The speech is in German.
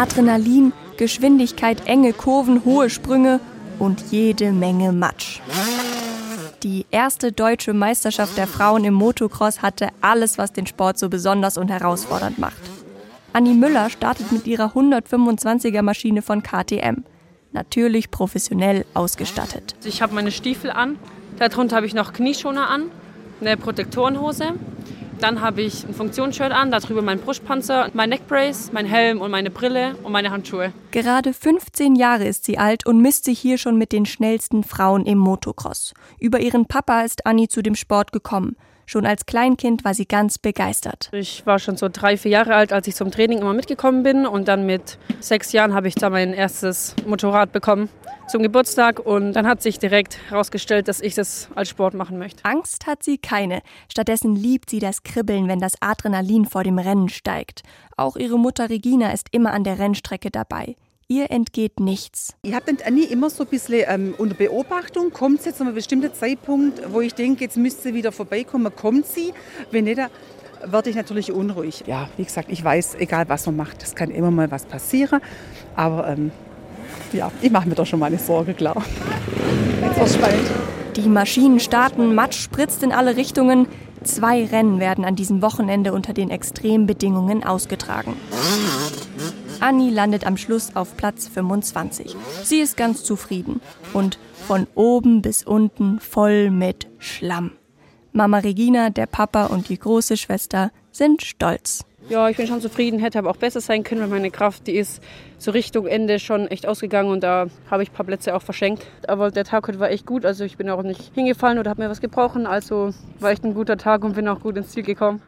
Adrenalin, Geschwindigkeit, enge Kurven, hohe Sprünge und jede Menge Matsch. Die erste deutsche Meisterschaft der Frauen im Motocross hatte alles, was den Sport so besonders und herausfordernd macht. Anni Müller startet mit ihrer 125er Maschine von KTM. Natürlich professionell ausgestattet. Ich habe meine Stiefel an, darunter habe ich noch Knieschoner an, eine Protektorenhose. Dann habe ich ein Funktionsshirt an, darüber mein Brustpanzer, mein Neckbrace, mein Helm und meine Brille und meine Handschuhe. Gerade 15 Jahre ist sie alt und misst sich hier schon mit den schnellsten Frauen im Motocross. Über ihren Papa ist Anni zu dem Sport gekommen. Schon als Kleinkind war sie ganz begeistert. Ich war schon so 3, 4 Jahre alt, als ich zum Training immer mitgekommen bin. Und dann mit 6 Jahren habe ich da mein erstes Motorrad bekommen zum Geburtstag. Und dann hat sich direkt herausgestellt, dass ich das als Sport machen möchte. Angst hat sie keine. Stattdessen liebt sie das Kribbeln, wenn das Adrenalin vor dem Rennen steigt. Auch ihre Mutter Regina ist immer an der Rennstrecke dabei. Ihr entgeht nichts. Ich habe dann Anni immer so ein bisschen unter Beobachtung. Kommt sie jetzt an einem bestimmten Zeitpunkt, wo ich denke, jetzt müsste sie wieder vorbeikommen, kommt sie. Wenn nicht, werde ich natürlich unruhig. Ja, wie gesagt, ich weiß, egal was man macht, es kann immer mal was passieren. Aber ich mache mir doch schon meine Sorge, klar. Jetzt wird's spannend. Die Maschinen starten, Matsch spritzt in alle Richtungen. 2 Rennen werden an diesem Wochenende unter den Extrembedingungen ausgetragen. Anni landet am Schluss auf Platz 25. Sie ist ganz zufrieden und von oben bis unten voll mit Schlamm. Mama Regina, der Papa und die große Schwester sind stolz. Ja, ich bin schon zufrieden, hätte aber auch besser sein können, weil meine Kraft, die ist so Richtung Ende schon echt ausgegangen und da habe ich ein paar Plätze auch verschenkt. Aber der Tag heute war echt gut, also ich bin auch nicht hingefallen oder habe mir was gebrochen, also war echt ein guter Tag und bin auch gut ins Ziel gekommen.